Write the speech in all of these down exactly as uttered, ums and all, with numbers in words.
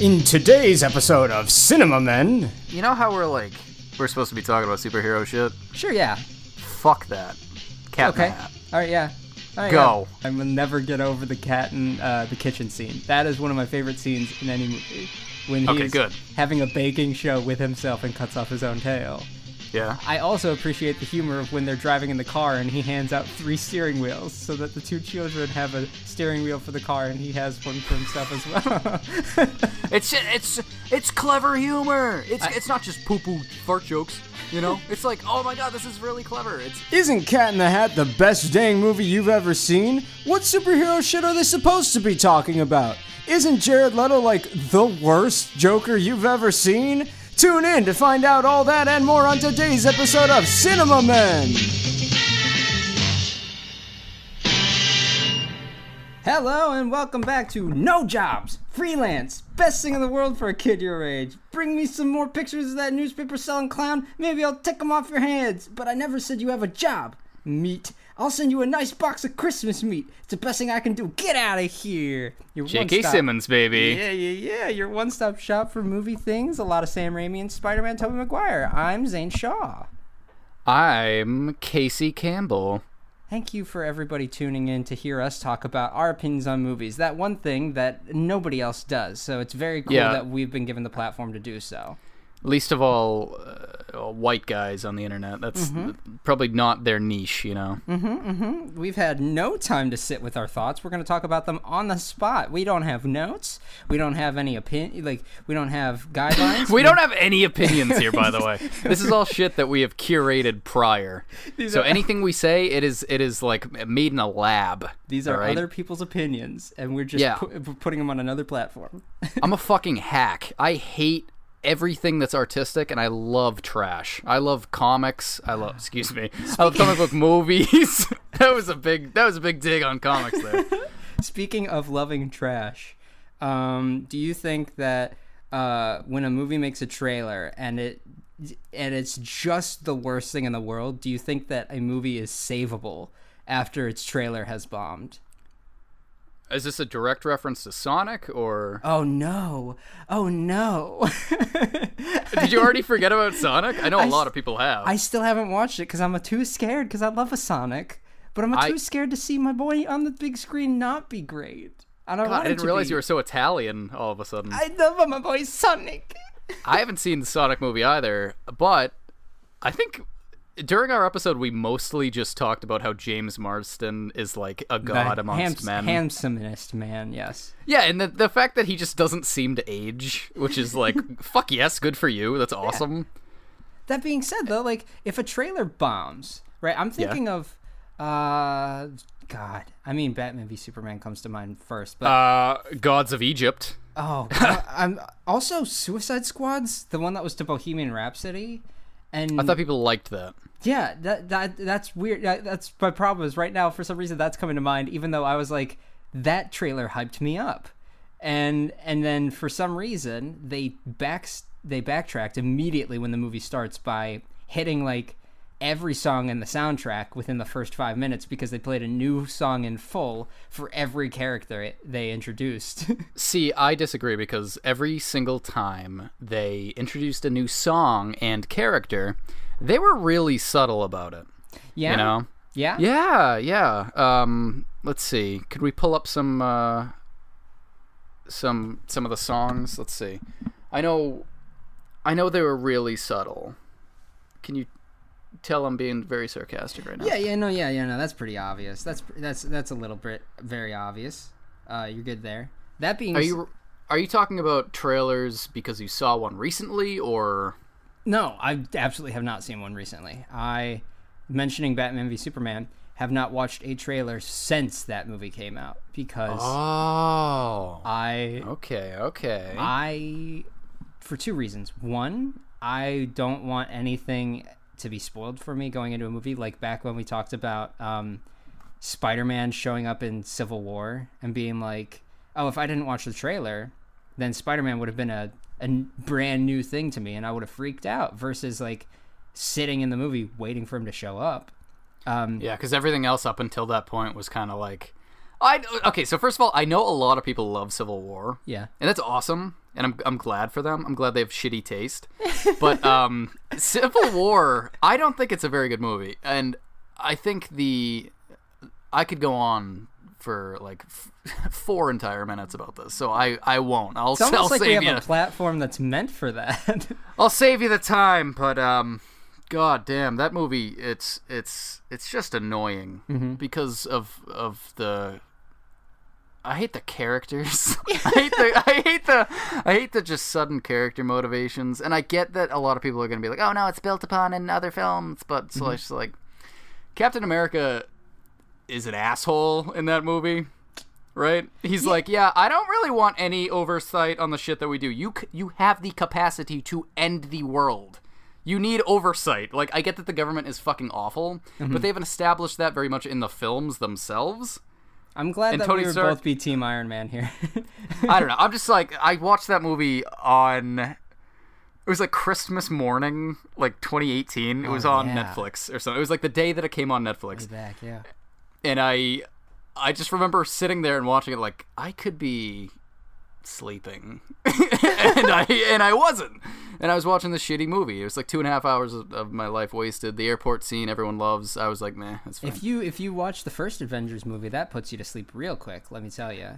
In today's episode of Cinema Men... You know how we're like, we're supposed to be talking about superhero shit? Sure, yeah. Fuck that. Cat okay. in the Hat. Alright, yeah. All right, Go. Yeah. I will never get over the cat in uh, the kitchen scene. That is one of my favorite scenes in any movie. When Okay, he's good. having a baking show with himself and cuts off his own tail. Yeah. I also appreciate the humor of when they're driving in the car and he hands out three steering wheels so that the two children have a steering wheel for the car and he has one for himself as well. It's it's it's clever humor. It's I- it's not just poo poo fart jokes. You know, it's like, oh my god, this is really clever. It's Isn't Cat in the Hat the best dang movie you've ever seen? What superhero shit are they supposed to be talking about? Isn't Jared Leto like the worst Joker you've ever seen? Tune in to find out all that and more on today's episode of Cinema Men. Hello and welcome back to No Jobs, Freelance, best thing in the world for a kid your age. Bring me some more pictures of that newspaper selling clown, maybe I'll take them off your hands. But I never said you have a job. Meat. I'll send you a nice box of Christmas meat. It's the best thing I can do. Get out of here. Your J K one-stop- Simmons, baby. Yeah, yeah, yeah. Your one-stop shop for movie things. A lot of Sam Raimi and Spider-Man Tobey Maguire. I'm Zane Shaw. I'm Casey Campbell. Thank you for everybody tuning in to hear us talk about our opinions on movies. That one thing that nobody else does. So it's very cool Yeah. that we've been given the platform to do so. Least of all, uh, white guys on the internet. That's Mm-hmm. probably not their niche, you know. We've had no time to sit with our thoughts. We're going to talk about them on the spot. We don't have notes. We don't have any opinion. Like, we don't have guidelines. We don't have any opinions here, by the way. This is all shit that we have curated prior. These So are- anything we say, it is it is like made in a lab. These are all right? other people's opinions, and we're just Yeah. pu- putting them on another platform. I'm a fucking hack. I hate everything that's artistic, and I love trash. I love comics. I love, excuse me, I love comic book movies. that was a big, that was a big dig on comics there. Speaking of loving trash, um, do you think that uh, when a movie makes a trailer and it and it's just the worst thing in the world, do you think that a movie is savable after its trailer has bombed? Is this a direct reference to Sonic, or Oh no! Oh no! did you already forget about Sonic? I know a I lot s- of people have. I still haven't watched it because I'm a too scared because I love a Sonic, but I'm a I- too scared to see my boy on the big screen not be great. I don't God, want I it didn't to realize be. you were so Italian all of a sudden. I love my boy Sonic. I haven't seen the Sonic movie either, but I think during our episode we mostly just talked about how James Marsden is like a god The amongst hams- men. Handsomest man, yes. Yeah, and the the fact that he just doesn't seem to age, which is like, fuck yes, good for you. That's awesome. That being said, though, like if a trailer bombs, right? I'm thinking of, uh, God. I mean, Batman v Superman comes to mind first, but Uh, Gods of Egypt. oh, God, I'm also Suicide Squad's the one that was to Bohemian Rhapsody, and I thought people liked that. yeah, that that that's weird. That, that's my problem. Is right now for some reason that's coming to mind, even though I was like, that trailer hyped me up, and and then for some reason they backs they backtracked immediately when the movie starts by hitting like every song in the soundtrack within the first five minutes because they played a new song in full for every character it, they introduced. See, I disagree because every single time they introduced a new song and character, they were really subtle about it. yeah, You know? yeah, Yeah, yeah. Um, let's see. Could we pull up some uh, some some of the songs? Let's see. I know, I know they were really subtle. Can you tell I'm being very sarcastic right now? yeah, yeah. No, yeah, yeah. No, that's pretty obvious. That's that's that's a little bit very obvious. Uh, you're good there. That being Are s- you are you talking about trailers because you saw one recently, or No, I absolutely have not seen one recently. I, mentioning Batman v Superman, have not watched a trailer since that movie came out because oh, I, okay, okay. I, for two reasons. One, I don't want anything to be spoiled for me going into a movie. Like back when we talked about um, Spider-Man showing up in Civil War and being like, oh, if I didn't watch the trailer, then Spider-Man would have been a, a brand new thing to me and I would have freaked out versus like sitting in the movie waiting for him to show up. Um, Yeah, because everything else up until that point was kind of like, I okay. So first of all, I know a lot of people love Civil War, yeah. and that's awesome. and I'm I'm glad for them. I'm glad they have shitty taste. But um, Civil War, I don't think it's a very good movie, and I think the I could go on for like f- four entire minutes about this, so I, I won't. I'll, It's almost I'll like save we have you. a platform that's meant for that. I'll save you the time, but um, god damn, that movie, it's it's it's just annoying Mm-hmm. because of of the. I hate the characters. I hate the I hate the I hate the just sudden character motivations, and I get that a lot of people are gonna be like, oh no, it's built upon in other films, but so Mm-hmm. it's like Captain America is an asshole in that movie. Right? He's like, yeah, I don't really want any oversight on the shit that we do. You c- you have the capacity to end the world. You need oversight. Like, I get that the government is fucking awful, Mm-hmm. but they haven't established that very much in the films themselves. I'm glad And that Tony we would Stark- both be Team Iron Man here. I don't know. I'm just like, I watched that movie on... It was like Christmas morning, like twenty eighteen. It was Oh, on yeah. Netflix or something. It was like the day that it came on Netflix. Way back, yeah. And I... I just remember sitting there and watching it like, I could be sleeping. and I and I wasn't. And I was watching this shitty movie. It was like two and a half hours of, of my life wasted. The airport scene everyone loves. I was like, meh, that's fine. If you if you watch the first Avengers movie, that puts you to sleep real quick. Let me tell you.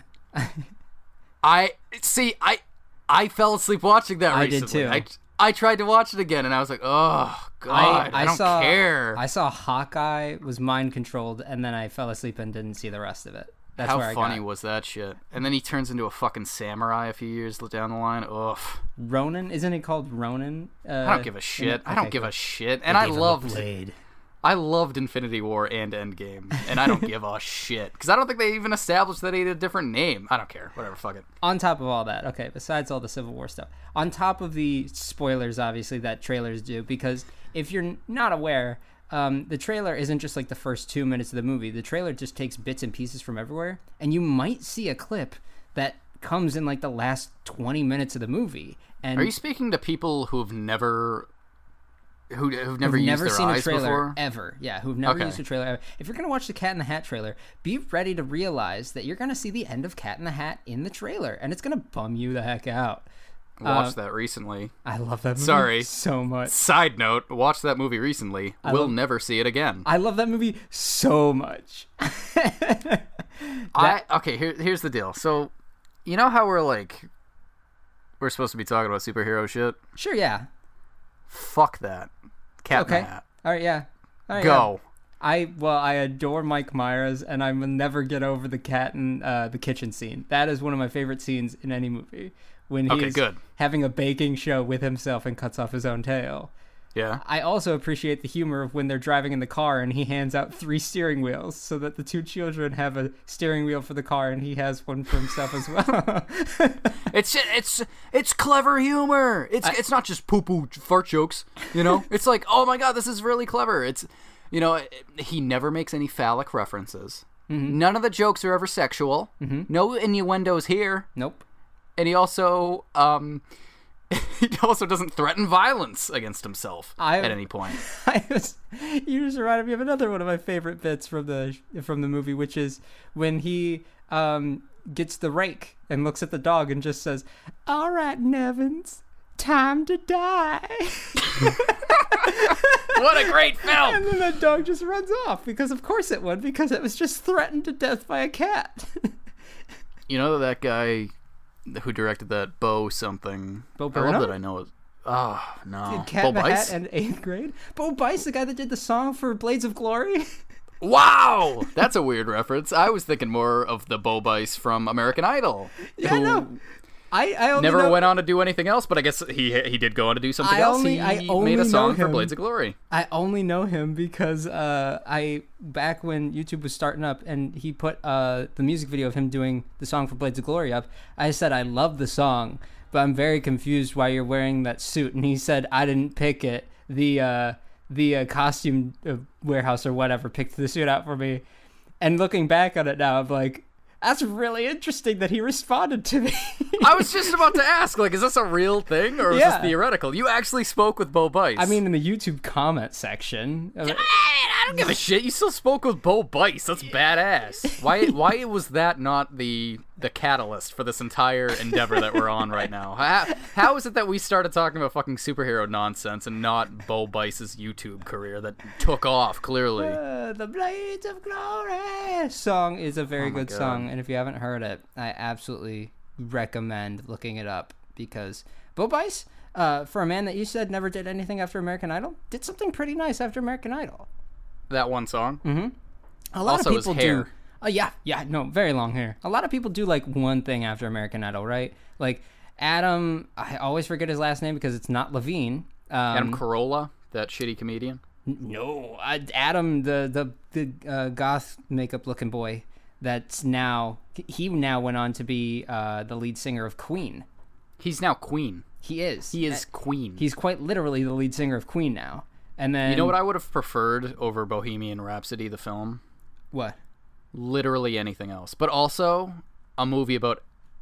I see. I I fell asleep watching that I did recently. too. I I tried to watch it again, and I was like, oh god, I, don't saw, care. I saw Hawkeye was mind controlled, and then I fell asleep and didn't see the rest of it. That's How where I funny got. was that shit? And then he turns into a fucking samurai a few years down the line. Ugh. Ronan, isn't it called Ronan? Uh, I don't give a shit. I don't give a shit. And I gave him a loved blade. I loved Infinity War and Endgame, and I don't give a shit because I don't think they even established that he had a different name. I don't care. Whatever. Fuck it. On top of all that, okay, besides all the Civil War stuff, on top of the spoilers, obviously, that trailers do, because if you're n- not aware, um, the trailer isn't just like the first two minutes of the movie. The trailer just takes bits and pieces from everywhere, and you might see a clip that comes in like the last twenty minutes of the movie. And Are you speaking to people who've never, who, who've never who've used never their seen eyes a trailer before? ever? Yeah, who've never Okay. used a trailer ever. If you're gonna watch the Cat in the Hat trailer, be ready to realize that you're gonna see the end of Cat in the Hat in the trailer, and it's gonna bum you the heck out. Watched Uh, that recently. I love that movie Sorry. so much. Side note: watched that movie recently. I Will love- never see it again. I love that movie so much. I okay. Here, here's the deal. So, you know how we're like, we're supposed to be talking about superhero shit. Sure, yeah. Fuck that. Cat Okay. in the Hat. All right, yeah. All right, Go. yeah. I well, I adore Mike Myers, and I will never get over the cat in uh, the kitchen scene. That is one of my favorite scenes in any movie. When Okay, he's good. having a baking show with himself and cuts off his own tail. Yeah. I also appreciate the humor of when they're driving in the car and he hands out three steering wheels so that the two children have a steering wheel for the car and he has one for himself as well. It's it's it's clever humor. It's I- it's not just poo poo fart jokes. You know. It's like, oh my god, this is really clever. It's, you know, it, he never makes any phallic references. Mm-hmm. None of the jokes are ever sexual. Mhm. No innuendos here. Nope. And he also um he also doesn't threaten violence against himself I- at any point. I was, you just reminded me of another one of my favorite bits from the from the movie, which is when he um, gets the rake and looks at the dog and just says, "All right, Nevins, time to die." What a great film! And then the dog just runs off because, of course, it would, because it was just threatened to death by a cat. You know that guy who directed that, Bo something. Bo I Burnham? love that I know it. Oh no, Did Cat Bo in the Bice? Hat in eighth grade. Bo Bice, the guy that did the song for Blades of Glory. Wow, that's a weird reference. I was thinking more of the Bo Bice from American Idol. Yeah, who no. I, I only never know, went on to do anything else, but I guess he he did go on to do something I else. only- he I only made a know song for him. Blades of Glory. I only know him because uh, I back when YouTube was starting up and he put uh, the music video of him doing the song for Blades of Glory up. I said I love the song, but I'm very confused why you're wearing that suit. And he said I didn't pick it. The uh, the uh, costume uh, warehouse or whatever picked the suit out for me. And looking back on it now, I'm like, that's really interesting that he responded to me. I was just about to ask, like, is this a real thing or is Yeah. this theoretical? You actually spoke with Bo Bice. I mean, in the YouTube comment section. uh, I don't give a shit. You still spoke with Bo Bice. That's badass. Why why was that not the the catalyst for this entire endeavor that we're on right now? How, how is it that we started talking about fucking superhero nonsense and not Bo Bice's YouTube career that took off, clearly? Uh, the Blades of Glory song is a very Oh my good God. song, and if you haven't heard it, I absolutely recommend looking it up, because Bo Bice, uh, for a man that you said never did anything after American Idol, did something pretty nice after American Idol. That one song? Mm-hmm. A lot Also of his people hair. do. Oh yeah, yeah, no, very long hair. A lot of people do like one thing after American Idol, right? Like Adam, I always forget his last name because it's not Levine. Um, Adam Carolla, that shitty comedian. No, uh, Adam, the the the uh, goth makeup looking boy. That's now he now went on to be uh, the lead singer of Queen. He's now Queen. He is. He is Uh, Queen. He's quite literally the lead singer of Queen now. And then You know what I would have preferred over Bohemian Rhapsody, the film? what? Literally anything else. But also a movie about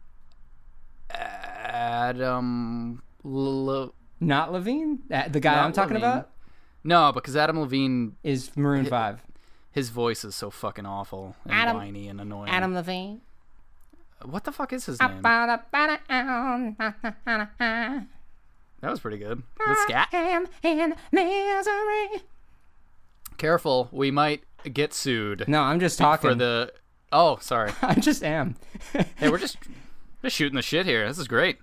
Adam... L- Not Levine? Uh, the guy Not I'm talking Levine. about no, because Adam Levine, is Maroon Five. his voice is so fucking awful and Adam- whiny and annoying. Adam Levine. What the fuck is his name? That That was pretty good. The scat. am in misery. Careful, we might get sued No, I'm just talking. for the... Oh, sorry. I just am. Hey, we're just just shooting the shit here. This is great.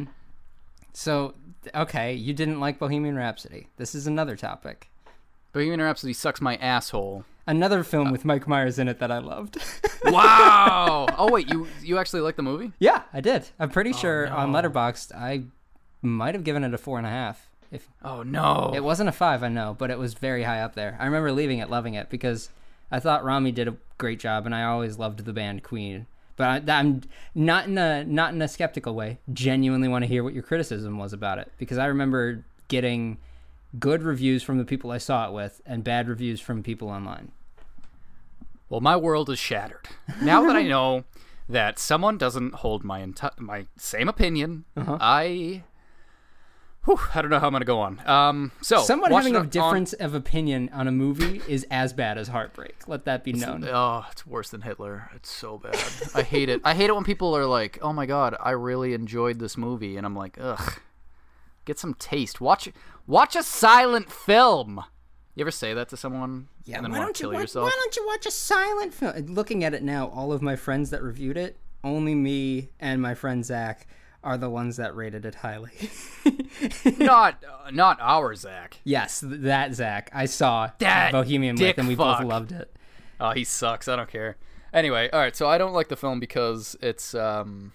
So, okay, you didn't like Bohemian Rhapsody. This is another topic. Bohemian Rhapsody sucks my asshole. Another film with Mike Myers in it that I loved. Wow. Oh wait, you you actually like the movie? Yeah, I did. I'm pretty sure on no. Letterboxd I might have given it a four and a half. If Oh no. it wasn't a five, I know, but it was very high up there. I remember leaving it, loving it, because I thought Rami did a great job, and I always loved the band Queen. But I, I'm not in a not in a skeptical way. Genuinely want to hear what your criticism was about it, because I remember getting good reviews from the people I saw it with, and bad reviews from people online. Well, my world is shattered. Now that I know that someone doesn't hold my enti- my same opinion, Uh-huh. I whew, I don't know how I'm going to go on. Um so Someone watched having it a on- difference of opinion on a movie is as bad as Heartbreak. Let that be known. Oh, it's worse than Hitler. It's so bad. I hate it. I hate it when people are like, "Oh my god, I really enjoyed this movie," and I'm like, "Ugh, get some taste. Watch, watch a silent film." You ever say that to someone Yeah, and then why want don't to you kill watch, yourself? why don't you watch a silent film? Looking at it now, all of my friends that reviewed it, only me and my friend Zach are the ones that rated it highly. not, uh, not our Zach. Yes, th- that Zach I saw That Bohemian dick with, and we fuck. both loved it. Oh, he sucks. I don't care. Anyway, all right. So I don't like the film because it's um,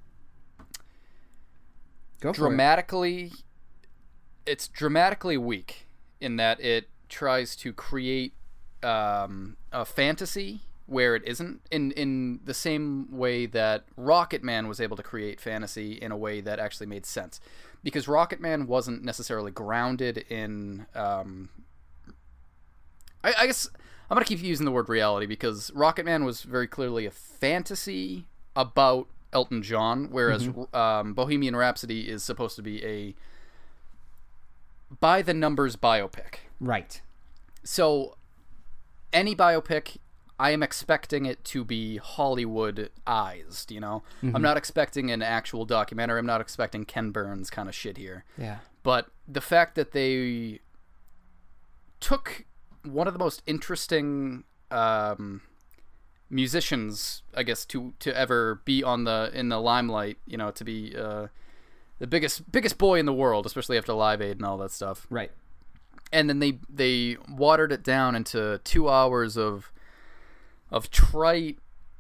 Go for it. dramatically, it's dramatically weak in that it tries to create um, a fantasy where it isn't, in in the same way that Rocket Man was able to create fantasy in a way that actually made sense, because Rocket Man wasn't necessarily grounded in um, I, I guess I'm gonna keep using the word reality, because Rocket Man was very clearly a fantasy about Elton John, whereas um, Bohemian Rhapsody is supposed to be a by the numbers biopic. Right. So any biopic, I am expecting it to be Hollywood-ized, you know? I'm not expecting an actual documentary. I'm not expecting Ken Burns kind of shit here. Yeah. But the fact that they took one of the most interesting um, musicians, I guess, to to ever be on the in the limelight, you know, to be uh, the biggest biggest boy in the world, especially after Live Aid and all that stuff. Right. And then they they watered it down into two hours of of trite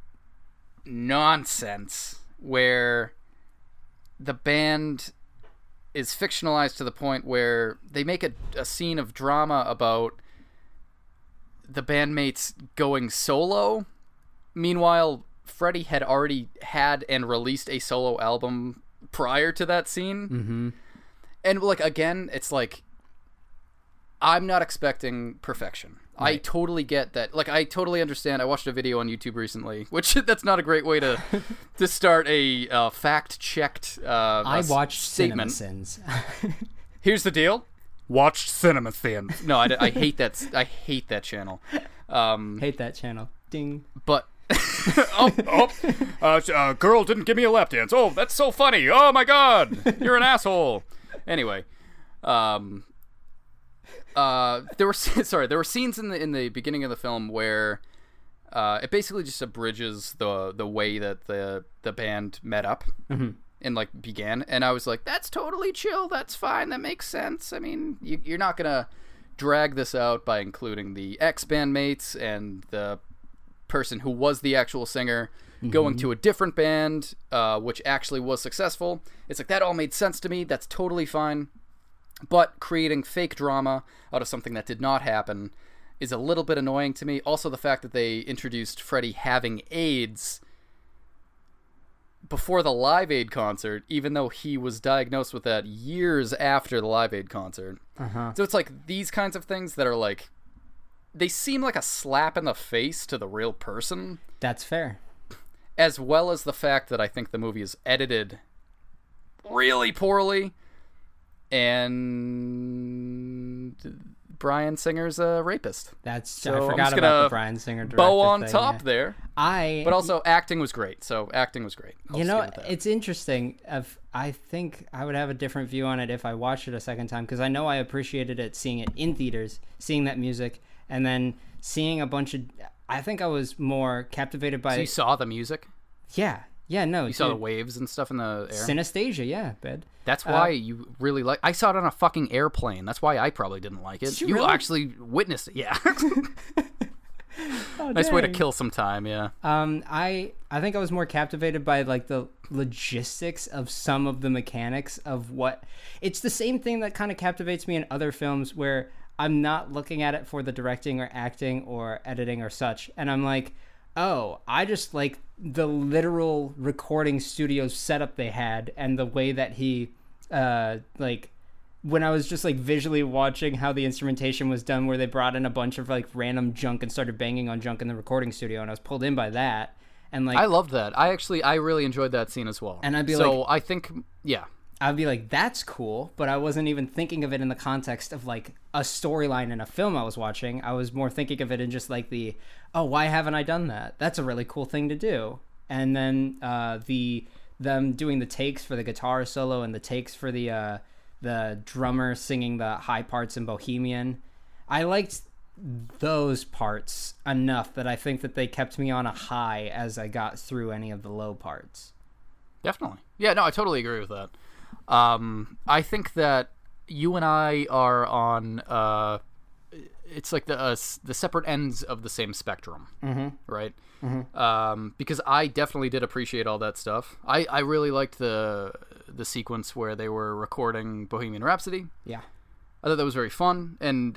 nonsense where the band is fictionalized to the point where they make a, a scene of drama about the bandmates going solo. Meanwhile, Freddie had already had and released a solo album prior to that scene. Mm-hmm. And, like, again, it's like, I'm not expecting perfection. I Right. totally get that. Like, I totally understand. I watched a video on YouTube recently, which that's not a great way to to start a uh, fact-checked uh, I s- watched statement. CinemaSins. Here's the deal. watched Cinema Sins. No, I, I hate that. I hate that channel. Um, Hate that channel. Ding. but oh, oh uh, uh, girl didn't give me a lap dance. Oh, that's so funny. Oh my god, you're an asshole. Anyway, um, uh, there were sorry, there were scenes in the in the beginning of the film where uh, it basically just abridges the the way that the the band met up. Mm-hmm. And like began, and I was like, that's totally chill, that's fine, that makes sense. I mean, you, you're not gonna drag this out by including the ex-bandmates and the person who was the actual singer mm-hmm. going to a different band, uh, which actually was successful. It's like, that all made sense to me, that's totally fine. But creating fake drama out of something that did not happen is a little bit annoying to me. Also, the fact that they introduced Freddie having AIDS before the Live Aid concert, even though he was diagnosed with that years after the Live Aid concert. Uh-huh. So it's like these kinds of things that are like, they seem like a slap in the face to the real person. That's fair. As well as the fact that I think the movie is edited really poorly, and Bryan Singer's a rapist. That's so I forgot about the Bryan Singer director bow on thing, top yeah. there. I but also acting was great. So acting was great. I'll you just know, give it that. it's interesting. If, I think I would have a different view on it if I watched it a second time, because I know I appreciated it seeing it in theaters, seeing that music, and then seeing a bunch of. I think I was more captivated by. So you saw the music? Yeah, yeah, no. You dude. saw the waves and stuff in the air. Synesthesia, yeah, bed. That's why uh, you really like. I saw it on a fucking airplane. That's why I probably didn't like it. You You, really? actually witnessed it. Yeah. Oh, nice way to dang. kill some time. Yeah. Um, I I think I was more captivated by like the logistics of some of the mechanics of what. It's the same thing that kind of captivates me in other films where I'm not looking at it for the directing or acting or editing or such, and I'm like, oh, I just like the literal recording studio setup they had and the way that he, uh, like. When I was just like visually watching how the instrumentation was done, where they brought in a bunch of like random junk and started banging on junk in the recording studio, and I was pulled in by that. And like, I loved that. I actually, I really enjoyed that scene as well. And I'd be so like, I think, yeah, I'd be like, that's cool, but I wasn't even thinking of it in the context of like a storyline in a film I was watching. I was more thinking of it in just like the, oh, why haven't I done that? That's a really cool thing to do. And then uh, the them doing the takes for the guitar solo and the takes for the. Uh, the drummer singing the high parts in Bohemian. I liked those parts enough that I think that they kept me on a high as I got through any of the low parts. Definitely. Yeah, no, I totally agree with that. Um, I think that you and I are on, uh, it's like the uh, the separate ends of the same spectrum, Mm-hmm. right? Mm-hmm. Um, because I definitely did appreciate all that stuff. I, I really liked the the sequence where they were recording Bohemian Rhapsody. Yeah. I thought that was very fun, and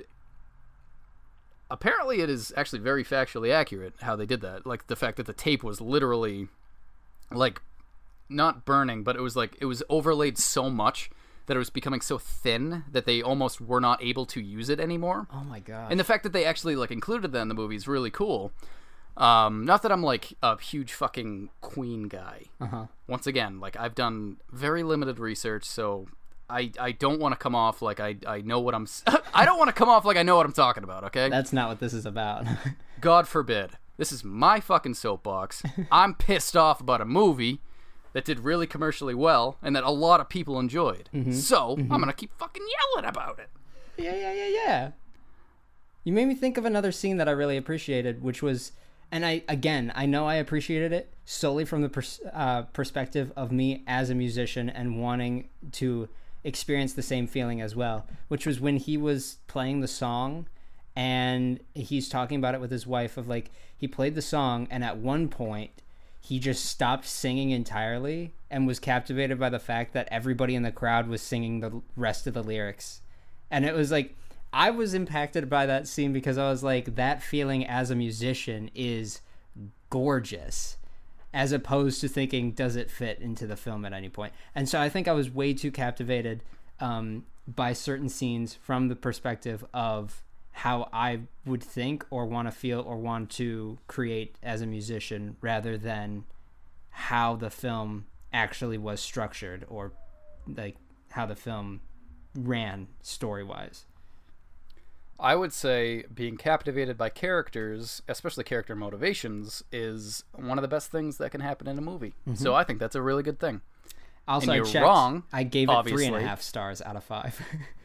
apparently it is actually very factually accurate how they did that. Like the fact that the tape was literally like not burning, but it was like it was overlaid so much that it was becoming so thin that they almost were not able to use it anymore. Oh my god. And the fact that they actually like included that in the movie is really cool. Um, not that I'm like a huge fucking Queen guy. Uh-huh. Once again, like I've done very limited research, so I I don't want to come off like I I know what I'm. I don't want to come off like I know what I'm talking about. Okay. That's not what this is about. God forbid. This is my fucking soapbox. I'm pissed off about a movie that did really commercially well and that a lot of people enjoyed. Mm-hmm. So Mm-hmm. I'm gonna keep fucking yelling about it. Yeah, yeah, yeah, yeah. You made me think of another scene that I really appreciated, which was, and I again, I know I appreciated it solely from the pers- uh, perspective of me as a musician and wanting to experience the same feeling as well, which was when he was playing the song and he's talking about it with his wife of like, he played the song and at one point he just stopped singing entirely and was captivated by the fact that everybody in the crowd was singing the rest of the lyrics. And it was like, I was impacted by that scene because I was like, that feeling as a musician is gorgeous, as opposed to thinking, does it fit into the film at any point? And so I think I was way too captivated um, by certain scenes from the perspective of how I would think or want to feel or want to create as a musician, rather than how the film actually was structured or like how the film ran story-wise. I would say being captivated by characters, especially character motivations, is one of the best things that can happen in a movie. Mm-hmm. So I think that's a really good thing. Also, and I you're checked. wrong. I gave it obviously. three and a half stars out of five.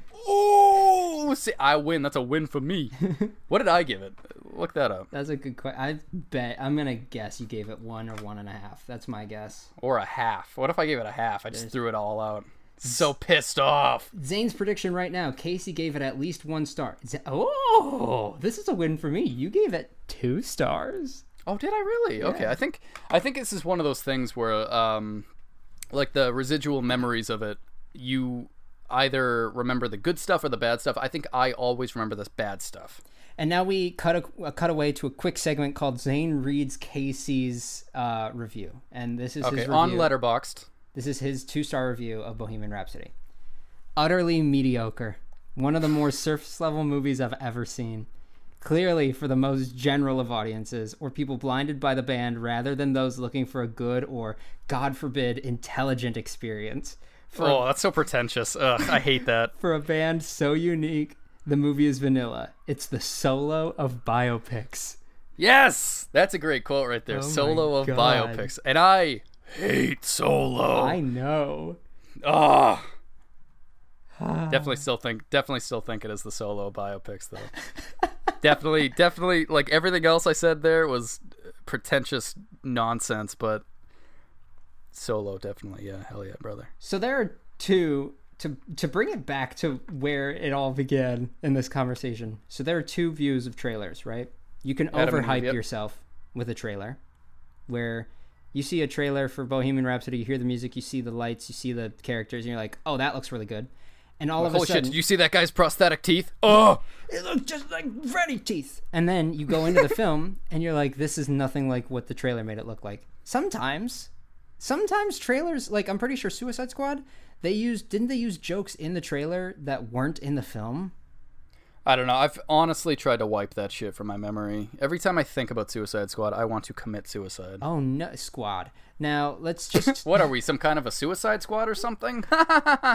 Oh, see, I win. That's a win for me. What did I give it? Look that up. That's a good question. I bet I'm gonna guess you gave it one or one and a half. That's my guess. Or a half. What if I gave it a half? I just There's... threw it all out. So pissed off. Zane's prediction right now. Casey gave it at least one star. Oh, this is a win for me. You gave it two stars. Oh, did I really? Yeah. Okay, I think I think this is one of those things where, um, like the residual memories of it, you either remember the good stuff or the bad stuff. I think I always remember this bad stuff. And now we cut a, a cut away to a quick segment called Zane reads Casey's uh, review, and this is okay his review. on Letterboxd. This is his two-star review of Bohemian Rhapsody. Utterly mediocre. One of the more surface-level movies I've ever seen. Clearly for the most general of audiences, or people blinded by the band rather than those looking for a good or, God forbid, intelligent experience. For oh, a, that's so pretentious. Ugh, I hate that. For a band so unique, the movie is vanilla. It's the Solo of biopics. Yes! That's a great quote right there. Oh Solo of God. Biopics. And I... hate Solo. I know. Ah. definitely still think definitely still think it is the Solo biopics though. definitely definitely like everything else I said there was pretentious nonsense, but Solo definitely, yeah, hell yeah, brother. So there are two to to bring it back to where it all began in this conversation. So there are two views of trailers, right? You can Adam, overhype yep. yourself with a trailer where you see a trailer for Bohemian Rhapsody, you hear the music, you see the lights, you see the characters, and you're like, oh, that looks really good. And all well, of a holy sudden... shit, did you see that guy's prosthetic teeth? Oh! It looks just like Freddy teeth! And then you go into the film, and you're like, this is nothing like what the trailer made it look like. Sometimes, sometimes trailers, like, I'm pretty sure Suicide Squad, they used, didn't they use jokes in the trailer that weren't in the film? I don't know. I've honestly tried to wipe that shit from my memory. Every time I think about Suicide Squad, I want to commit suicide. Oh, no. Squad. Now, let's just... What are we, some kind of a Suicide Squad or something? uh,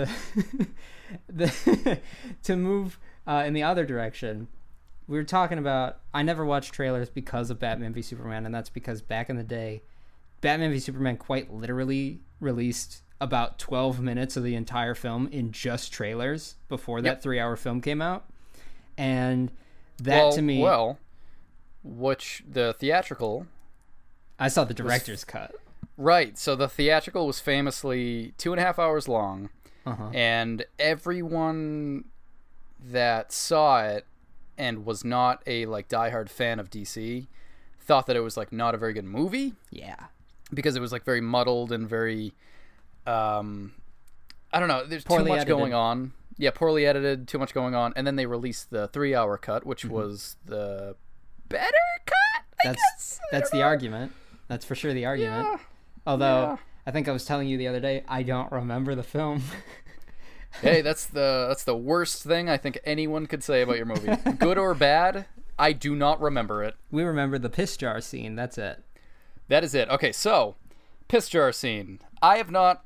the, to move uh, in the other direction, we were talking about... I never watched trailers because of Batman v Superman, and that's because back in the day, Batman v Superman quite literally released about twelve minutes of the entire film in just trailers before that yep. three-hour film came out. And that well, to me... Well, which the theatrical... I saw the director's was, cut. Right, so the theatrical was famously two and a half hours long, uh-huh. and everyone that saw it and was not a like diehard fan of D C thought that it was like not a very good movie. Yeah. Because it was like very muddled and very... Um, I don't know, there's poorly too much edited. going on. Yeah, poorly edited, too much going on. And then they released the three-hour cut, which mm-hmm. was the better cut, I that's, guess? That's the know. argument. That's for sure the argument. Yeah. Although, yeah. I think I was telling you the other day, I don't remember the film. Hey, that's the that's the worst thing I think anyone could say about your movie. Good or bad, I do not remember it. We remember the piss jar scene, that's it. That is it. Okay, so, piss jar scene. I have not...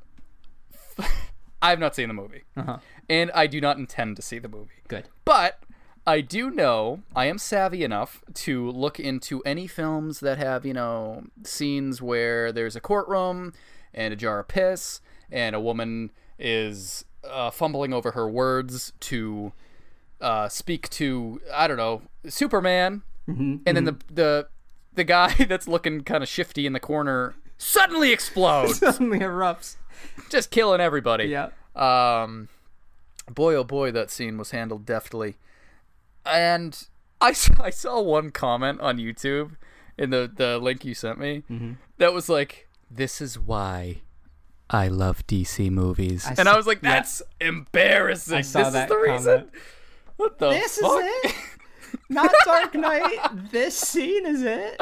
I have not seen the movie. Uh-huh. And I do not intend to see the movie. Good. But I do know, I am savvy enough to look into any films that have, you know, scenes where there's a courtroom and a jar of piss and a woman is uh, fumbling over her words to uh, speak to, I don't know, Superman. Mm-hmm, and then the, the, the guy that's looking kind of shifty in the corner suddenly explodes. Suddenly erupts. Just killing everybody. Yeah. Um, boy, oh boy, that scene was handled deftly. And I, I saw one comment on YouTube in the, the link you sent me mm-hmm. that was like, this is why I love D C movies. I and saw, I was like, that's yeah. embarrassing. I saw this that is the comment. reason. What the this fuck? This is it? Not Dark Knight. This scene is it?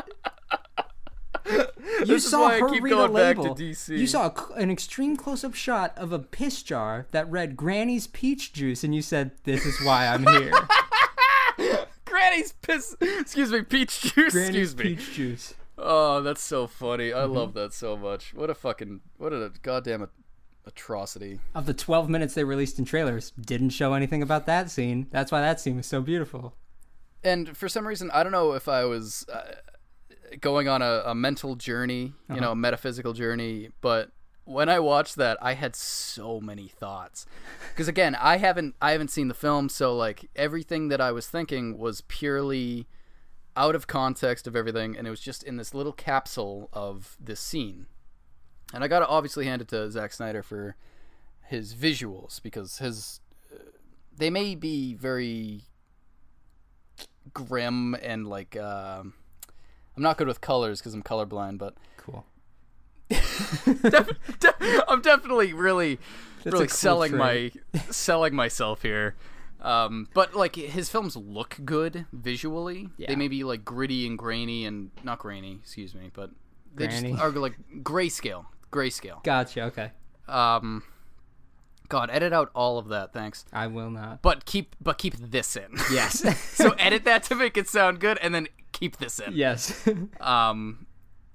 You this saw is why her I keep read going a label. back to D C. You saw a, an extreme close-up shot of a piss jar that read Granny's peach juice, and you said, "This is why I'm here." Granny's piss. Excuse me, peach juice. Granny's excuse me. peach juice. Oh, that's so funny. I mm-hmm. love that so much. What a fucking what a goddamn atrocity. Of the twelve minutes they released in trailers, didn't show anything about that scene. That's why that scene was so beautiful. And for some reason, I don't know if I was uh, going on a, a mental journey, you Uh-huh. know, a metaphysical journey, but when I watched that, I had so many thoughts. Because again, I haven't I haven't seen the film, so like everything that I was thinking was purely out of context of everything, and it was just in this little capsule of this scene. And I gotta obviously hand it to Zack Snyder for his visuals, because his uh, they may be very grim and like uh, I'm not good with colors because I'm colorblind, but Cool. def- def- I'm definitely really That's really a cool selling trait. my selling myself here. Um, but like his films look good visually. Yeah. They may be like gritty and grainy and not grainy, excuse me, but they Granny. just are like grayscale, grayscale. Gotcha. Okay. Um, God, edit out all of that, thanks. I will not. But keep but keep this in. Yes. So edit that to make it sound good, and then keep this in. Yes. Um,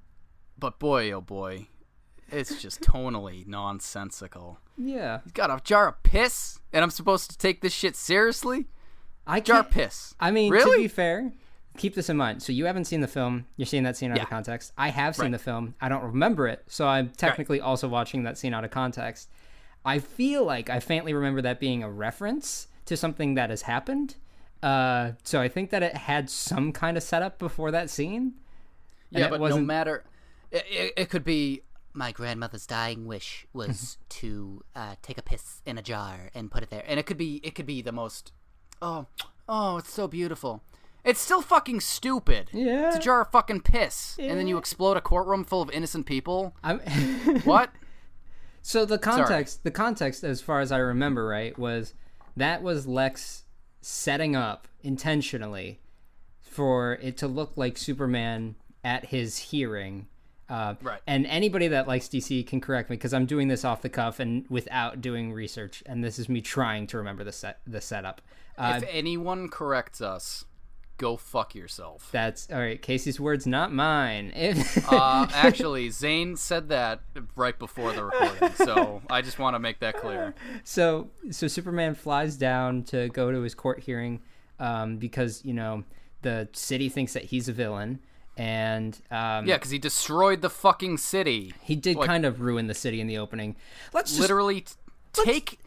but boy, oh boy, it's just tonally nonsensical. Yeah. He's got a jar of piss, and I'm supposed to take this shit seriously? I Jar can't. of piss. I mean, Really? to be fair, keep this in mind. So you haven't seen the film. You're seeing that scene out Yeah. of context. I have seen Right. the film. I don't remember it. So I'm technically also watching that scene out of context. I feel like I faintly remember that being a reference to something that has happened. Uh, so I think that it had some kind of setup before that scene. And Yeah, it but no wasn't- matter, it, it, it could be. My grandmother's dying wish was to uh, take a piss in a jar and put it there. And it could be. It could be the most. Oh, oh, it's so beautiful. It's still fucking stupid. Yeah. It's a jar of fucking piss, and then you Yeah. explode a courtroom full of innocent people. I'm What? So the context, the context, as far as I remember, right, was that was Lex setting up intentionally for it to look like Superman at his hearing. Uh, Right. And anybody that likes D C can correct me because I'm doing this off the cuff and without doing research, and this is me trying to remember the set, the setup. Uh, If anyone corrects us, go fuck yourself. that's all right. Casey's words, not mine. If, Uh, actually, Zane said that right before the recording, so I just want to make that clear. So, so Superman flies down to go to his court hearing um, because you know the city thinks that he's a villain, and um, Yeah, because he destroyed the fucking city. he did like- kind of ruin the city in the opening. Let's just, Literally, t- take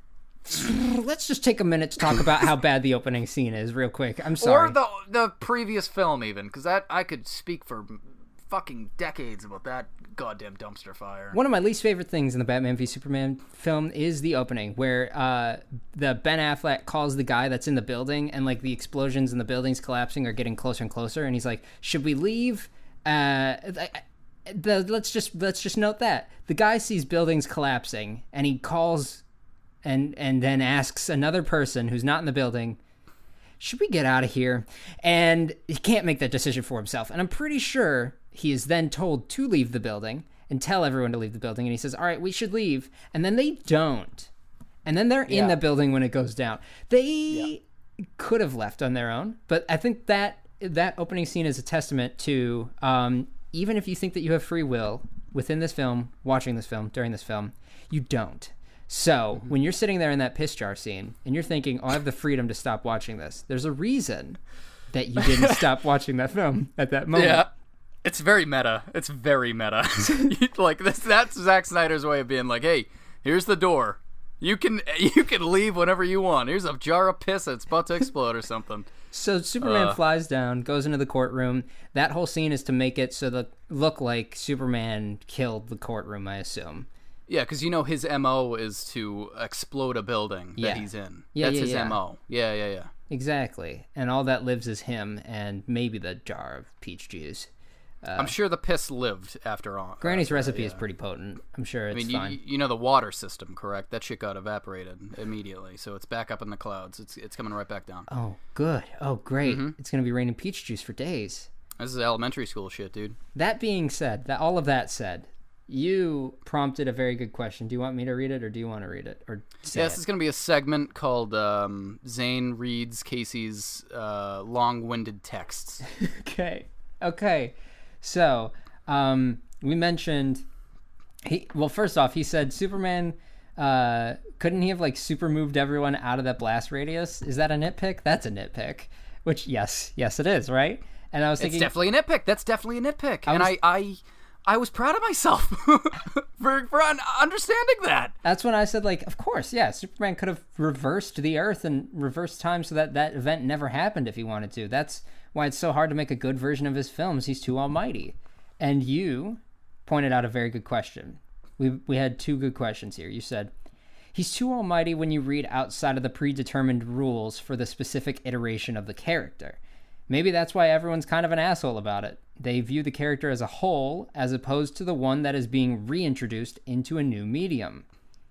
let's just take a minute to talk about how bad the opening scene is, real quick. I'm sorry. or the the previous film even, because that I could speak for fucking decades about that goddamn dumpster fire. One of my least favorite things in the Batman v Superman film is the opening, where uh, the Ben Affleck calls the guy that's in the building, and like the explosions and the buildings collapsing are getting closer and closer, and he's like, "Should we leave?" Uh, I- I- the, let's just let's just note that the guy sees buildings collapsing, and he calls, and and then asks another person who's not in the building, should we get out of here? And he can't make that decision for himself. And I'm pretty sure he is then told to leave the building and tell everyone to leave the building. And he says, all right, we should leave. And then they don't. And then they're Yeah. in the building when it goes down. They could have left on their own. But I think that that opening scene is a testament to um, even if you think that you have free will within this film, watching this film, during this film, you don't. So when you're sitting there in that piss jar scene and you're thinking, oh, I have the freedom to stop watching this, there's a reason that you didn't stop watching that film at that moment. Yeah, it's very meta. It's very meta. Like this, that's Zack Snyder's way of being like, hey, here's the door. You can you can leave whenever you want. Here's a jar of piss that's about to explode or something. So Superman Uh. flies down, goes into the courtroom. That whole scene is to make it so that look like Superman killed the courtroom, I assume. Yeah, because you know his M O is to explode a building that Yeah. he's in. Yeah, That's yeah, his yeah. M O. Yeah, yeah, yeah. Exactly. And all that lives is him and maybe the jar of peach juice. I'm sure the piss lived after all. Granny's after, recipe is yeah. pretty potent. I'm sure it's I mean, fine. you, you know the water system, correct? That shit got evaporated immediately, so it's back up in the clouds. It's it's coming right back down. Oh, good. Oh, great. Mm-hmm. It's going to be raining peach juice for days. This is elementary school shit, dude. That being said, that all of that said, you prompted a very good question. Do you want me to read it or do you want to read it or say Yeah, it? this is going to be a segment called um, Zane reads Casey's uh, long-winded texts. Okay. Okay. So, um, we mentioned He well, first off, he said Superman. Uh, couldn't he have like super moved everyone out of that blast radius? Is that a nitpick? That's a nitpick. Which yes, yes, it is, right? And I was thinking, it's definitely a nitpick. That's definitely a nitpick, I and was- I, I, I was proud of myself for for un- understanding that. that's when I said, like, of course, yeah, Superman could have reversed the Earth and reversed time so that that event never happened if he wanted to. That's why it's so hard to make a good version of his films. He's too almighty. And you pointed out a very good question. We we had two good questions here. You said, he's too almighty when you read outside of the predetermined rules for the specific iteration of the character. Maybe that's why everyone's kind of an asshole about it. They view the character as a whole as opposed to the one that is being reintroduced into a new medium.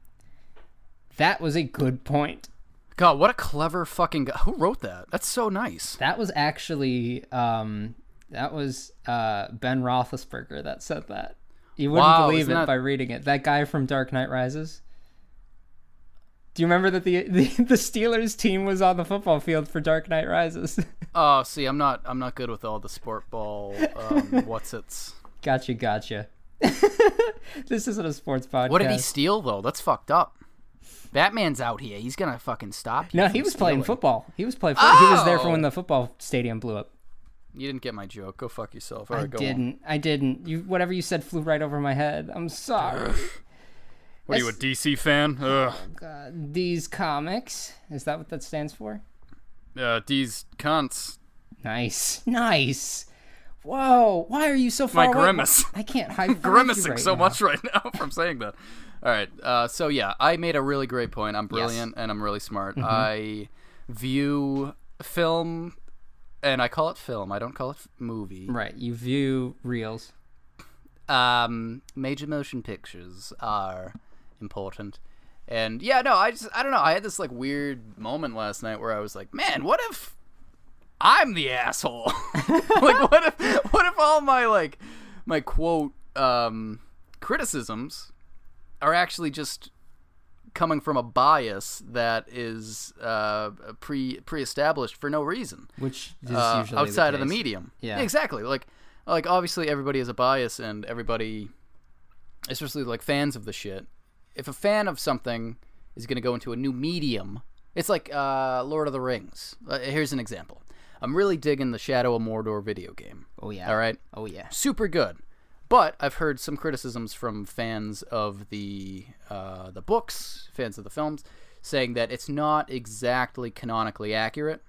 That was a good point. God, what a clever fucking guy. Who wrote that? That's so nice. That was actually um, that was uh, Ben Roethlisberger that said that. You wouldn't Wow, believe isn't it that- by reading it. That guy from Dark Knight Rises. Do you remember that the, the the Steelers team was on the football field for Dark Knight Rises? Oh, see, I'm not I'm not good with all the sport ball um, what's it's. Gotcha, gotcha. This isn't a sports podcast. What did he steal though? That's fucked up. Batman's out here. He's gonna fucking stop you. No, from he was playing stealing. football. He was playing football. He was there for Oh! when the football stadium blew up. You didn't get my joke. Go fuck yourself. All I right, go on. didn't. I didn't. You whatever you said flew right over my head. I'm sorry. What are you, a D C fan? Ugh. God, these comics. Is that what that stands for? Uh, these cunts. Nice. Nice. Whoa. Why are you so far My away? grimace. I can't high five Grimacing you right so now. much right now from saying that. All right. Uh, so yeah, I made a really great point. I'm brilliant and I'm really smart. Mm-hmm. I view film, and I call it film. I don't call it f- movie. Right. You view reels. Um, major motion pictures are important. And yeah, no, I just I don't know. I had this like weird moment last night where I was like, man, what if I'm the asshole? Like, what if what if all my like my quote um criticisms are actually just coming from a bias that is uh pre pre-established for no reason, Which is uh, usually outside the of the case. medium. Yeah. Exactly. Like like obviously everybody has a bias, and everybody, especially like fans of the shit, if a fan of something is going to go into a new medium, it's like uh, Lord of the Rings. Uh, here's an example. I'm really digging the Shadow of Mordor video game. Oh yeah. All right? Oh yeah. Super good. But I've heard some criticisms from fans of the uh, the books, fans of the films, saying that it's not exactly canonically accurate.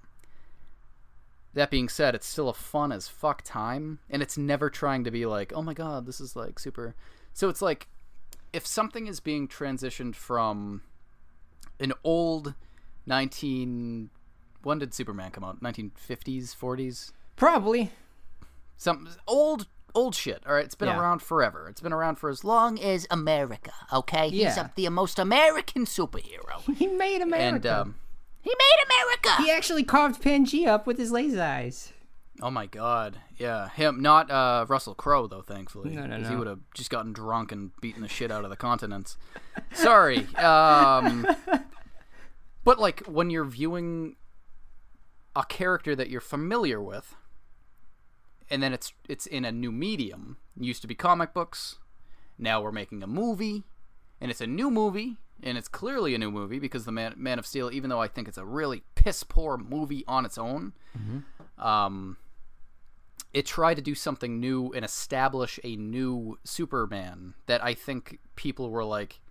That being said, it's still a fun as fuck time, and it's never trying to be like, oh my god, this is like super... So it's like, if something is being transitioned from an old nineteen... When did Superman come out? nineteen fifties, forties? Probably. Some old old shit. All right, it's been Yeah. around forever. It's been around for as long. Long as America, okay? He's Yeah. a, the most American superhero. He made America. And um, He made America! he actually carved Pangea up with his laser eyes. oh my god, yeah, him. Not uh, Russell Crowe though, thankfully. No, no, 'cause no. He would have just gotten drunk and beaten the shit out of the continents. Sorry. Um, but like when you're viewing a character that you're familiar with, and then it's it's in a new medium. It used to be comic books. Now we're making a movie, and it's a new movie, and it's clearly a new movie because the Man, Man of Steel, even though I think it's a really piss poor movie on its own, um, it tried to do something new and establish a new Superman that I think people were like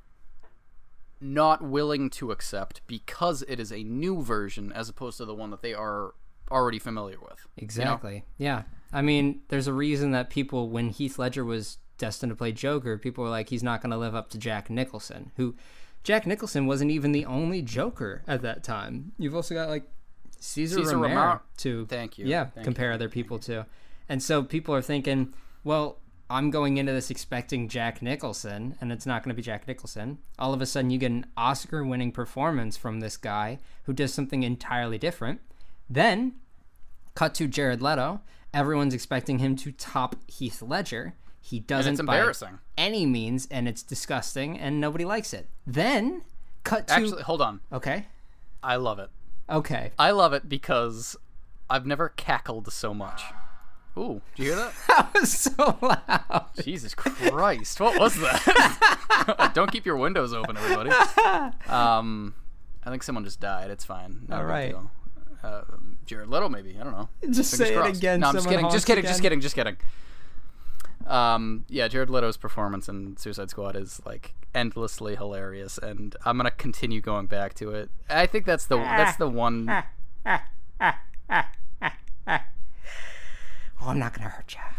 not willing to accept because it is a new version as opposed to the one that they are already familiar with. Exactly. Yeah. I mean, there's a reason that people, when Heath Ledger was destined to play Joker, people were like, he's not going to live up to Jack Nicholson, who Jack Nicholson wasn't even the only Joker at that time. You've also got like Caesar, Caesar Romero, Romero. to Thank you. yeah, Thank compare other people to. And so people are thinking, well, I'm going into this expecting Jack Nicholson, and it's not going to be Jack Nicholson. All of a sudden, you get an Oscar-winning performance from this guy who does something entirely different. Then, cut to Jared Leto. Everyone's expecting him to top Heath Ledger. He doesn't it's by embarrassing. any means, and it's disgusting, and nobody likes it. Then, cut to... Actually, hold on. Okay. I love it. Okay. I love it because I've never cackled so much. Ooh, did you hear that? That was so loud. Jesus Christ, what was that? Don't keep your windows open, everybody. Um, I think someone just died. It's fine. Not All a big right. deal. Uh, Jared Leto, maybe. I don't know. Just Fingers say crossed. it again. No, I'm just someone kidding. Just honks kidding. again. Just kidding. Just kidding. Um, yeah, Jared Leto's performance in Suicide Squad is like endlessly hilarious, and I'm gonna continue going back to it. I think that's the that's the one. Oh, I'm not gonna hurt you.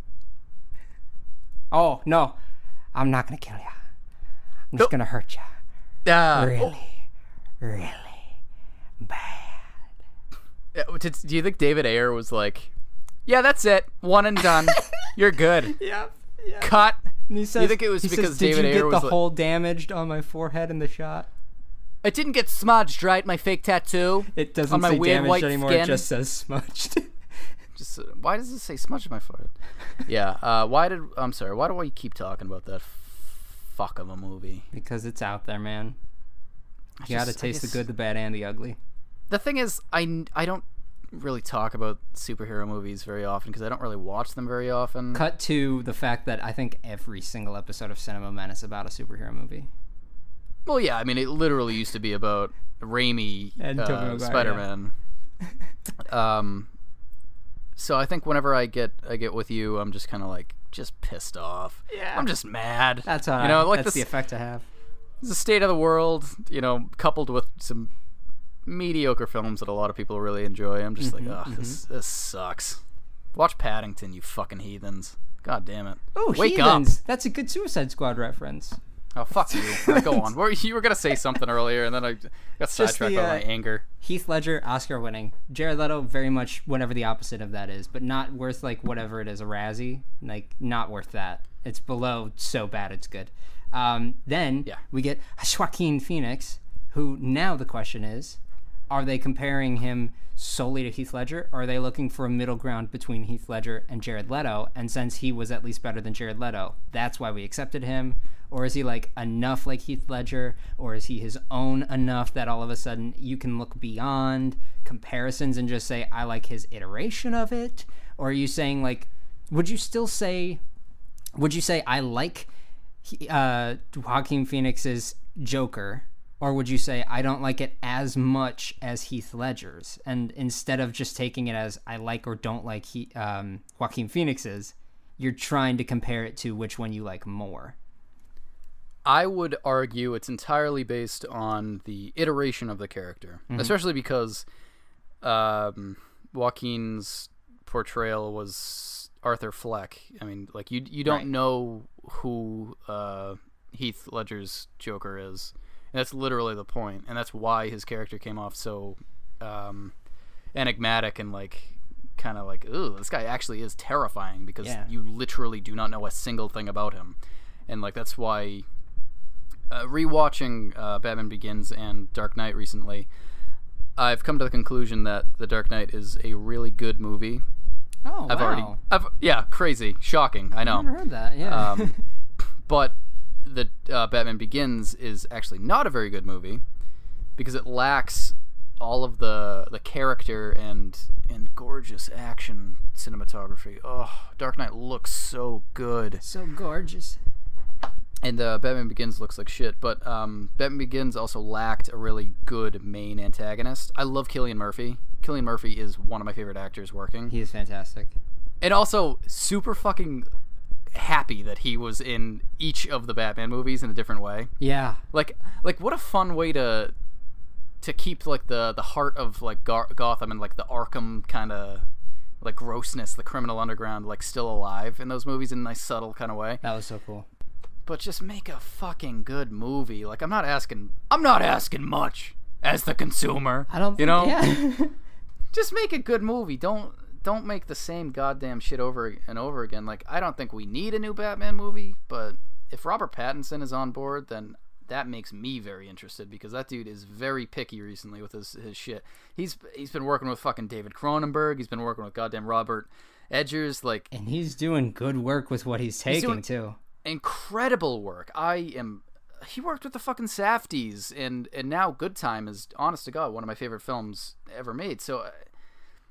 Oh no, I'm not gonna kill you. I'm just No. gonna hurt you. Ah, Really, really bad. Yeah, did- do you think David Ayer was like, "Yeah, that's it, one and done. You're good. Yep. Yep. Cut." And he says, you think it was he because says, David Did you Ayer get was the like, hole damaged on my forehead in the shot? "It didn't get smudged, right? My fake tattoo." It doesn't On my say weird damaged white anymore. skin? It just says smudged. Just uh, why does it say smudge on my forehead? Yeah. Uh, why did I'm sorry? Why do I keep talking about that f- fuck of a movie? Because it's out there, man. I You gotta just- I taste the guess- good, the bad, and the ugly. The thing is, I, I don't really talk about superhero movies very often because I don't really watch them very often. Cut to the fact that I think every single episode of Cinema Men is about a superhero movie. Well, yeah. I mean, it literally used to be about Raimi And Tobey uh, Maguire, Spider-Man. um. So I think whenever I get I get with you, I'm just kind of like just pissed off. Yeah. I'm just mad. That's how you know, I, like that's this, the effect I have. the state of the world, you know, coupled with some mediocre films that a lot of people really enjoy. I'm just Mhm, like, ugh, this this sucks. Watch Paddington, you fucking heathens. God damn it. Oh, Wake heathens! That's a good Suicide Squad reference. up. Oh, fuck you. All right, go on. Where- You were going to say something earlier, and then I got sidetracked the, by uh, my anger. Heath Ledger, Oscar winning. Jared Leto, very much whatever the opposite of that is, but not worth like whatever it is, a Razzie. Like, not worth that. It's below so bad it's good. Um, then Yeah. we get Joaquin Phoenix, who now the question is, are they comparing him solely to Heath Ledger, or are they looking for a middle ground between Heath Ledger and Jared Leto? And since he was at least better than Jared Leto, that's why we accepted him. Or is he like enough like Heath Ledger, or is he his own enough that all of a sudden you can look beyond comparisons and just say, I like his iteration of it? Or are you saying like, would you still say, would you say I like uh, Joaquin Phoenix's Joker, or would you say I don't like it as much as Heath Ledger's? And instead of just taking it as I like or don't like he, um, Joaquin Phoenix's, you're trying to compare it to which one you like more. I would argue it's entirely based on the iteration of the character, Mm-hmm. especially because um, Joaquin's portrayal was Arthur Fleck. I mean, like you you don't Right. know who uh, Heath Ledger's Joker is, and that's literally the point, and that's why his character came off so um, enigmatic and like kind of like, ooh, this guy actually is terrifying because Yeah. you literally do not know a single thing about him, and like that's why. Uh, rewatching uh, Batman Begins and Dark Knight recently, I've come to the conclusion that The Dark Knight is a really good movie. Oh, I've wow. already, I've, yeah, crazy, shocking, I know. I've never heard that, yeah. Um, but the uh, Batman Begins is actually not a very good movie because it lacks all of the the character and and gorgeous action cinematography. Oh, Dark Knight looks so good. So gorgeous. And uh, Batman Begins looks like shit, but um, Batman Begins also lacked a really good main antagonist. I love Cillian Murphy. Cillian Murphy is one of my favorite actors working. He is fantastic. And also super fucking happy that he was in each of the Batman movies in a different way. Yeah. Like, like what a fun way to to keep like the the heart of like Gar- Gotham and like the Arkham kind of like grossness, the criminal underground, like still alive in those movies in a nice subtle kind of way. That was so cool. But just make a fucking good movie. Like I'm not asking I'm not asking much as the consumer. I don't you know Yeah. just make a good movie. Don't don't make the same goddamn shit over and over again. Like I don't think we need a new Batman movie, but if Robert Pattinson is on board, then that makes me very interested because that dude is very picky recently with his his shit. He's he's been working with fucking David Cronenberg. He's been working with goddamn Robert Edgers. Like And he's doing good work with what he's taking, doing- too. incredible work. I am. He worked with the fucking Safdies, and and now Good Time is, honest to God, one of my favorite films ever made. So, uh,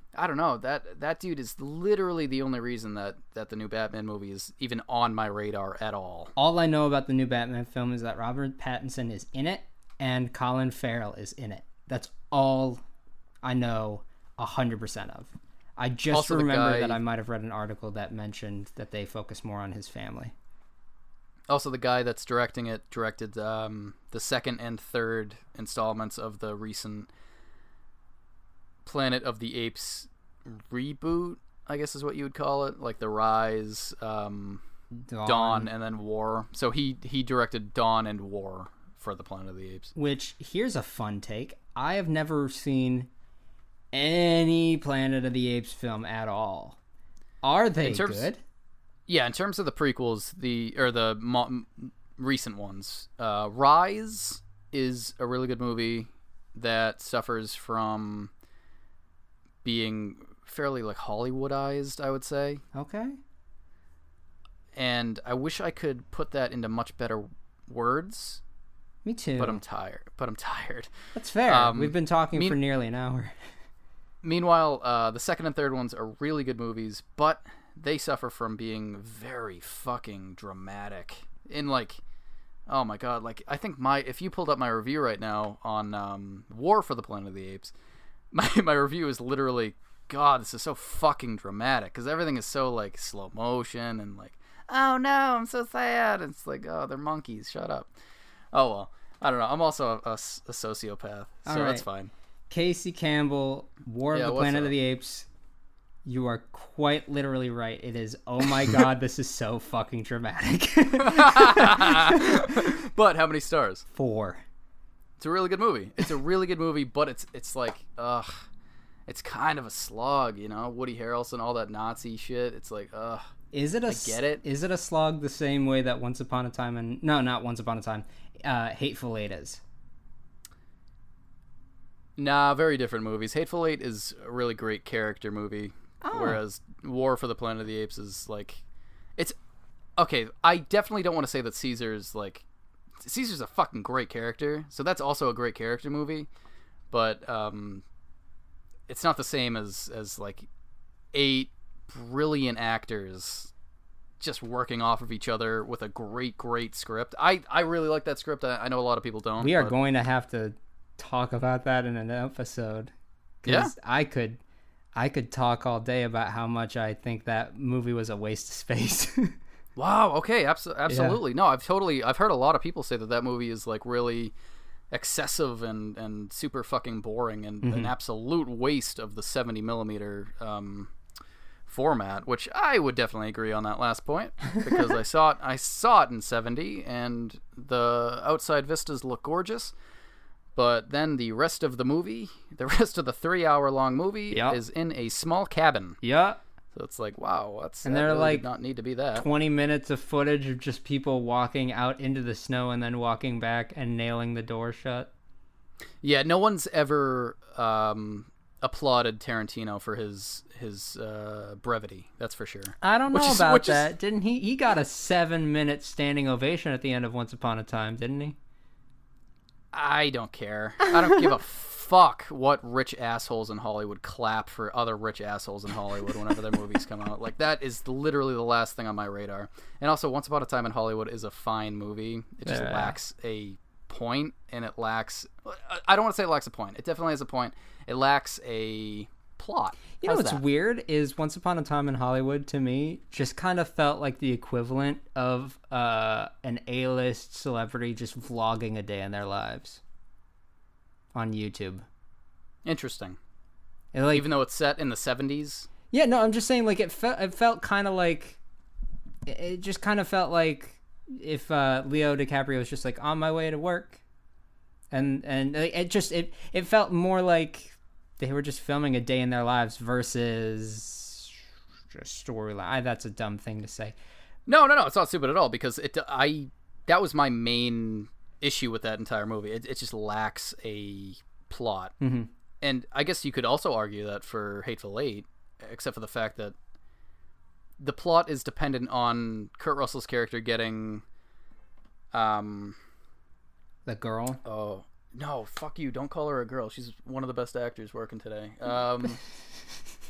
I don't know. That that dude is literally the only reason that, that the new Batman movie is even on my radar at all. All I know about the new Batman film is that Robert Pattinson is in it and Colin Farrell is in it. That's all I know one hundred percent of. I just Also, the remember guy- that I might have read an article that mentioned that they focus more on his family. Also, the guy that's directing it directed um, the second and third installments of the recent Planet of the Apes reboot, I guess is what you would call it, like the Rise, um, Dawn. Dawn, and then War. So he he directed Dawn and War for the Planet of the Apes. Which, here's a fun take. I have never seen any Planet of the Apes film at all. Are they In terms- good? Yeah, in terms of the prequels, the or the mo- recent ones, uh, Rise is a really good movie that suffers from being fairly like Hollywoodized, I would say. Okay. And I wish I could put that into much better words, Me too. but I'm tired. But I'm tired. That's fair. um, We've been talking mean- for nearly an hour. Meanwhile, uh, the second and third ones are really good movies, but they suffer from being very fucking dramatic. In like, oh my god, like I think my if you pulled up my review right now on um, War for the Planet of the Apes, my my review is literally, God, this is so fucking dramatic because everything is so like slow motion and like, oh no, I'm so sad. It's like, oh, they're monkeys. Shut up. Oh well, I don't know. I'm also a, a, a sociopath, so All right. that's fine. Casey Campbell, War Yeah, of the what's Planet up? of the Apes. You are quite literally right. It is, oh my god, this is so fucking dramatic. But how many stars? Four. It's a really good movie. It's a really good movie, but it's it's like, ugh, it's kind of a slog, you know. Woody Harrelson, all that Nazi shit. It's like, ugh. Is it a I get it. Is it a slog the same way that Once Upon a Time and no, not Once Upon a Time, uh, Hateful Eight is? Nah, very different movies. Hateful Eight is a really great character movie, Oh. whereas War for the Planet of the Apes is like, it's okay. I definitely don't want to say that Caesar's like, Caesar's a fucking great character, so that's also a great character movie, but um, it's not the same as as like eight brilliant actors just working off of each other with a great, great script. I, I really like that script. I, I know a lot of people don't. We are but- going to have to talk about that in an episode. 'Cause Yeah. I could, I could talk all day about how much I think that movie was a waste of space. Wow. Okay. Abso- absolutely. No, I've totally. I've heard a lot of people say that that movie is like really excessive and and super fucking boring and an absolute waste of the seventy millimeter um, format. Which I would definitely agree on that last point because I saw it. I saw it in seventy, and the outside vistas look gorgeous. But then the rest of the movie, the rest of the three-hour-long movie, Yep. is in a small cabin. Yeah. So it's like, wow, that's And that they're really like did not need to be that. twenty minutes of footage of just people walking out into the snow and then walking back and nailing the door shut. Yeah, no one's ever um, applauded Tarantino for his his uh, brevity. That's for sure. I don't know Which is- about which is- that. Didn't he? He got a seven-minute standing ovation at the end of Once Upon a Time, didn't he? I don't care. I don't give a fuck what rich assholes in Hollywood clap for other rich assholes in Hollywood whenever their movies come out. Like, that is literally the last thing on my radar. And also, Once Upon a Time in Hollywood is a fine movie. It just Yeah. lacks a point, and it lacks... I don't want to say it lacks a point. It definitely has a point. It lacks a plot. You know How's what's that? weird is Once Upon a Time in Hollywood to me just kind of felt like the equivalent of uh, an A-list celebrity just vlogging a day in their lives on YouTube. Interesting. And like, Even though it's set in the seventies. yeah, no, I'm just saying like it felt it felt kind of like it it just kind of felt like if uh, Leo DiCaprio was just like on my way to work, and and like, it just it it felt more like they were just filming a day in their lives versus just storyline. I- That's a dumb thing to say. No, no, no, it's not stupid at all because it. I that was my main issue with that entire movie. It, it just lacks a plot, mm-hmm. and I guess you could also argue that for Hateful Eight, except for the fact that the plot is dependent on Kurt Russell's character getting, um, The girl. oh no, fuck you, don't call her a girl. She's one of the best actors working today. Um,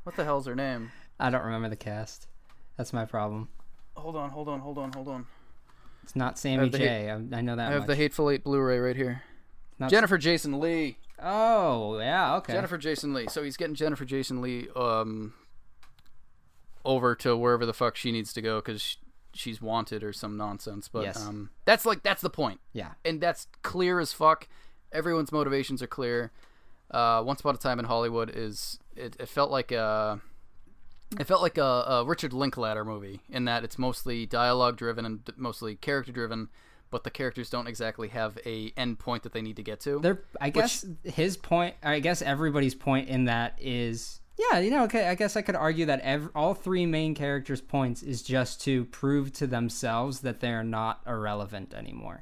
What the hell's her name? I don't remember the cast. That's my problem. Hold on, hold on, hold on, hold on. It's not Sammy the J. I, I know that I have much. the Hateful Eight Blu-ray right here. Not Jennifer Jason Leigh. Oh, yeah, okay. Jennifer Jason Leigh. So he's getting Jennifer Jason Leigh um, over to wherever the fuck she needs to go because she, she's wanted or some nonsense. But Yes. um, that's like that's the point. Yeah. And that's clear as fuck. Everyone's motivations are clear. Uh, Once Upon a Time in Hollywood is it, it felt like a it felt like a, a Richard Linklater movie in that it's mostly dialogue driven and mostly character driven, but the characters don't exactly have a end point that they need to get to. They're, I guess his point, I guess everybody's point in that is, yeah, you know, okay, I guess I could argue that ev- all three main characters' points is just to prove to themselves that they're not irrelevant anymore.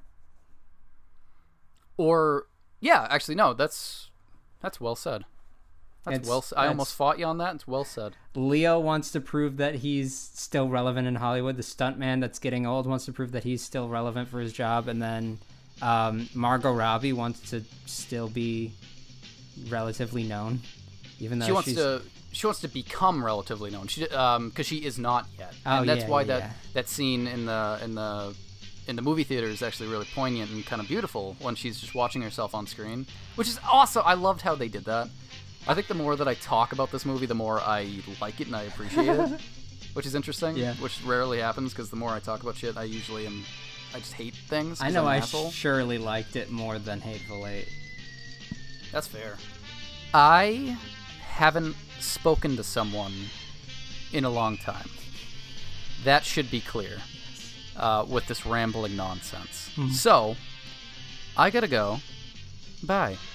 Or, yeah, actually, no, that's that's well said. That's It's- well said. I that's- almost fought you on that. It's well said. Leo wants to prove that he's still relevant in Hollywood. The stuntman that's getting old wants to prove that he's still relevant for his job. And then um, Margot Robbie wants to still be relatively known, even though She wants she's... to she wants to become relatively known. She um because she is not yet. Oh, and that's yeah, why yeah, that yeah. that scene in the in the in the movie theater is actually really poignant and kind of beautiful when she's just watching herself on screen, which is awesome. I loved how they did that. I think the more that I talk about this movie, the more I like it and I appreciate it, which is interesting. Yeah. Which rarely happens because the more I talk about shit, I usually am. I just hate things. I 'cause know I'm an I asshole. surely liked it more than Hateful Eight. That's fair. I haven't spoken to someone in a long time. That should be clear uh, with this rambling nonsense. So, I gotta go. Bye.